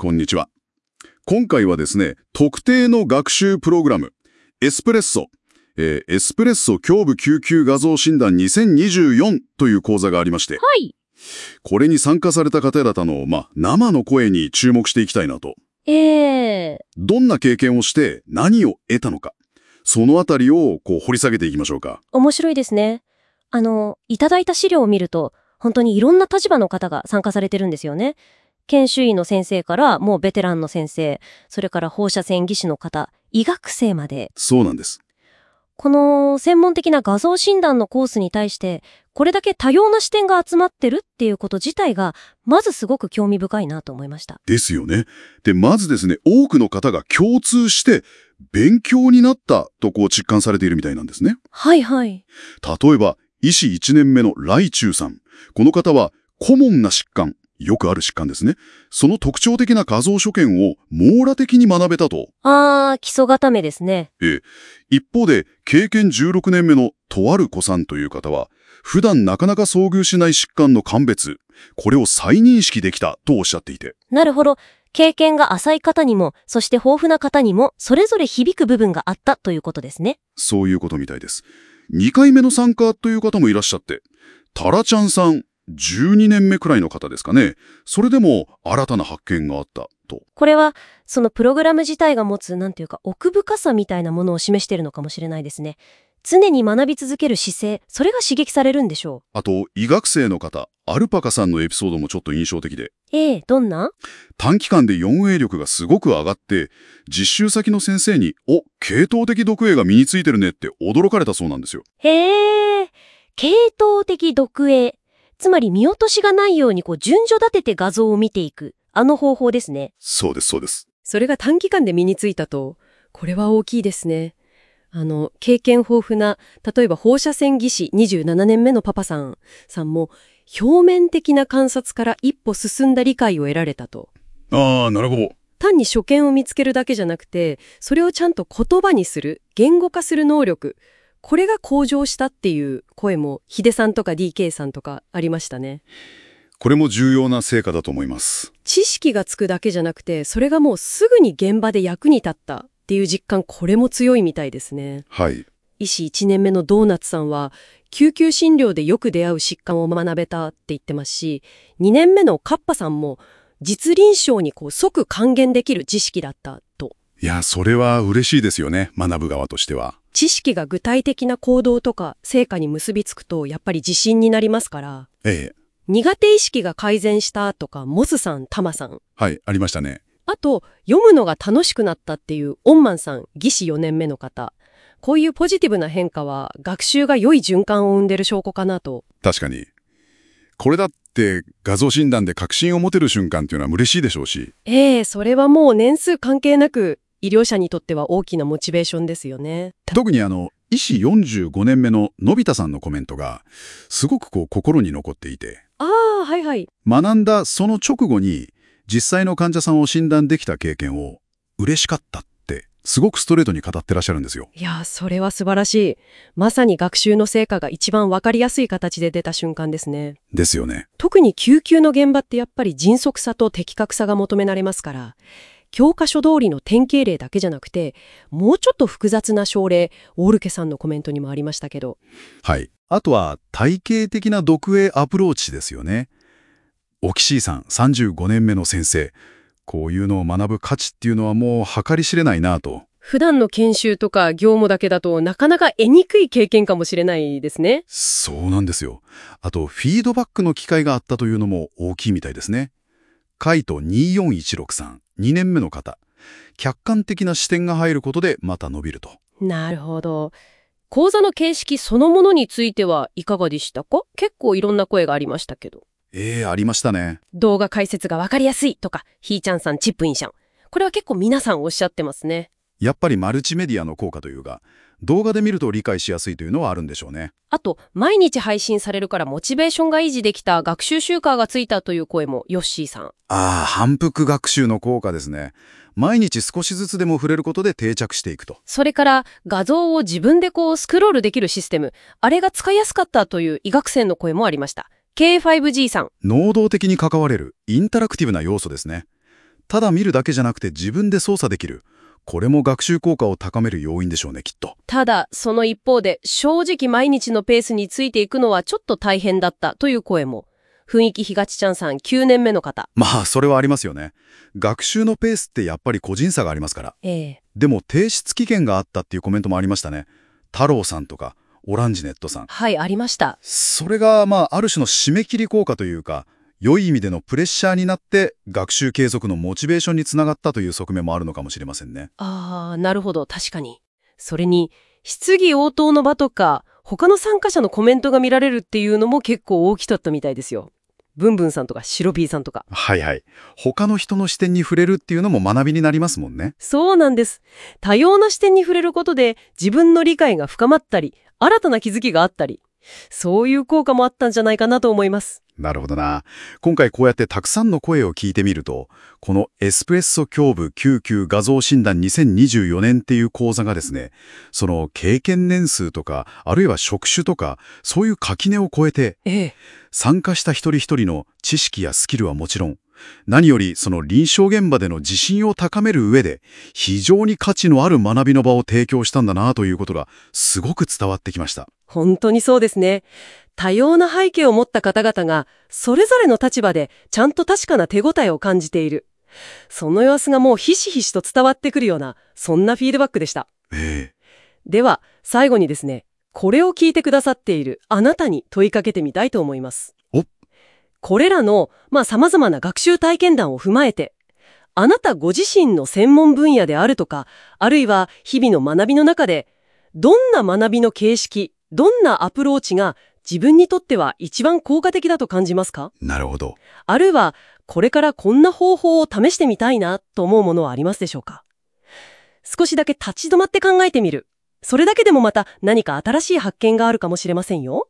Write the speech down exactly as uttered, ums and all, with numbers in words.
こんにちは。今回はですね、特定の学習プログラム、エスプレッソ、えーエスプレッソ胸部救急画像診断にせんにじゅうよんという講座がありまして、 はい。 これに参加された方々の、まあ、生の声に注目していきたいなと。 ええどんな経験をして何を得たのか、そのあたりをこう掘り下げていきましょうか。 面白いですね。あの、いただいた資料を見ると、本当にいろんな立場の方が参加されてるんですよね。研修医の先生からもうベテランの先生、それから放射線技師の方、医学生まで。 そうなんです。 この専門的な画像診断のコースに対して、これだけ多様な視点が集まってるっていうこと自体が、まずすごく興味深いなと思いました。 ですよね。で、まずですね、多くの方が共通して勉強になったとこう実感されているみたいなんですね。 はいはい。 例えば、医師いちねんめの来中さん。この方は、コモンな疾患、よくある疾患ですね。その特徴的な画像所見を網羅的に学べたと。 あー、基礎固めですね。 ええ。一方で、経験じゅうろくねんめのとある子さんという方は、普段なかなか遭遇しない疾患の鑑別、これを再認識できたとおっしゃっていて。 なるほど。経験が浅い方にも、そして豊富な方にも、それぞれ響く部分があったということですね。 そういうことみたいです。にかいめの参加という方もいらっしゃって、タラちゃんさん、じゅうにねんめくらいの方ですかね。それでも新たな発見があったと。 これは、そのプログラム自体が持つ、なんていうか、奥深さみたいなものを示しているのかもしれないですね。常に学び続ける姿勢、それが刺激されるんでしょあと、医学生の方、アルパカさんのエピソードもちょっと印象的で、 う。ええ、どんな？ 短期間でよんエー力がすごく上がって、実習先の先生に、お、系統的読影が身についてるねって驚かれたそうなんですよ。 へえ、系統的読影。つまり見落としがないようにこう順序立てて画像を見ていく。あの方法ですね。 そうです、そうです。 それが短期間で身についたと、これは大きいですね。あの、経験豊富な、例えば放射線技師にじゅうななねんめのパパさんさんも、表面的な観察から一歩進んだ理解を得られたと。 ああ、なるほど。 単に所見を見つけるだけじゃなくて、それをちゃんと言葉にする、言語化する能力、これが向上したっていう声も、ヒデさんとか ディーケー さんとかありましたね。 これも重要な成果だと思います。 知識がつくだけじゃなくて、それがもうすぐに現場で役に立ったっていう実感、これも強いみたいですね。 はい。 医師いちねんめのドーナツさんは、救急診療でよく出会う疾患を学べたって言ってますし、にねんめのカッパさんも、実臨床にこう即還元できる知識だったと。 いや、それは嬉しいですよね、学ぶ側としては。 知識が具体的な行動とか成果に結びつくと、やっぱり自信になりますから。 ええ。 苦手意識が改善したとか、モスさん、タマさん。 はい、ありましたね。 あと、読むのが楽しくなったっていうオンマンさん、技師よねんめの方。こういうポジティブな変化は、学習が良い循環を生んでる証拠かなと。 確かに。これだって画像診断で確信を持てる瞬間っていうのは嬉しいでしょうし。 ええ、それはもう年数関係なく、医療者にとっては大きなモチベーションですよね。 特にあの、医師よんじゅうごねんめののび太さんのコメントが、すごくこう心に残っていて。 ああ、はいはい。 学んだその直後に、実際の患者さんを診断できた経験を、嬉しかったって、すごくストレートに語ってらっしゃるんですよ。 いや、それは素晴らしい。まさに学習の成果が一番わかりやすい形で出た瞬間ですね。 ですよね。 特に救急の現場ってやっぱり迅速さと的確さが求められますから、教科書通りの典型例だけじゃなくて、もうちょっと複雑な症例、オールケさんのコメントにもありましたけど。 はい。あとは、体系的な読影アプローチですよね。オキシーさん、さんじゅうごねんめの先生。こういうのを学ぶ価値っていうのはもう計り知れないなと。 普段の研修とか業務だけだとなかなか得にくい経験かもしれないですね。 そうなんですよ。あと、フィードバックの機会があったというのも大きいみたいですね。カイトにーよんいちろくさん、にねんめの方。客観的な視点が入ることでまた伸びると。 なるほど。講座の形式そのものについてはいかがでしたか？結構いろんな声がありましたけど。 ええ、ありましたね。 動画解説がわかりやすいとか、ひーちゃんさん、チップインシャン。これは結構皆さんおっしゃってますね。 やっぱりマルチメディアの効果というか、動画で見ると理解しやすいというのはあるんでしょうね。 あと、毎日配信されるからモチベーションが維持できた学習習慣がついたという声もヨッシーさん。 ああ、反復学習の効果ですね。毎日少しずつでも触れることで定着していくと。 それから画像を自分でこうスクロールできるシステム、あれが使いやすかったという医学生の声もありました。ケーファイブジー さん。 能動的に関われるインタラクティブな要素ですね。 ただ見るだけじゃなくて自分で操作できる。これも学習効果を高める要因でしょうね、きっと。 ただ、その一方で、正直毎日のペースについていくのはちょっと大変だったという声も。雰囲気ひがちちゃんさんきゅうねんめの方。 まあ、それはありますよね。学習のペースってやっぱり個人差がありますから。 ええ。 でも、提出期限があったっていうコメントもありましたね。太郎さんとか、オランジネットさん。 はい、ありました。 それが、まあ、ある種の締め切り効果というか、良い意味でのプレッシャーになって、学習継続のモチベーションにつながったという側面もあるのかもしれませんね。 ああ、なるほど、確かに。それに、質疑応答の場とか、他の参加者のコメントが見られるっていうのも結構大きかったみたいですよ。ブンブンさんとかシロビーさんとか。 はいはい。他の人の視点に触れるっていうのも学びになりますもんね。 そうなんです。多様な視点に触れることで自分の理解が深まったり、新たな気づきがあったり、そういう効果もあったんじゃないかなと思います。 なるほどな。今回こうやってたくさんの声を聞いてみると、このエスプレッソ胸部救急画像診断にせんにじゅうよねんっていう講座がですね、その経験年数とか、あるいは職種とか、そういう垣根を越えて、 ええ、 参加した一人一人の知識やスキルはもちろん、何よりその臨床現場での自信を高める上で、非常に価値のある学びの場を提供したんだなということが、すごく伝わってきました。 本当にそうですね。多様な背景を持った方々が、それぞれの立場でちゃんと確かな手応えを感じている。その様子がもうひしひしと伝わってくるような、そんなフィードバックでした。 ええ。 では、最後にですね、これを聞いてくださっているあなたに問いかけてみたいと思います。 おこれらの、まあ様々な学習体験談を踏まえて、あなたご自身の専門分野であるとか、あるいは日々の学びの中で、どんな学びの形式、どんなアプローチが自分にとっては一番効果的だと感じますか？ なるほど。 あるいは、これからこんな方法を試してみたいなと思うものはありますでしょうか？少しだけ立ち止まって考えてみる。それだけでもまた何か新しい発見があるかもしれませんよ。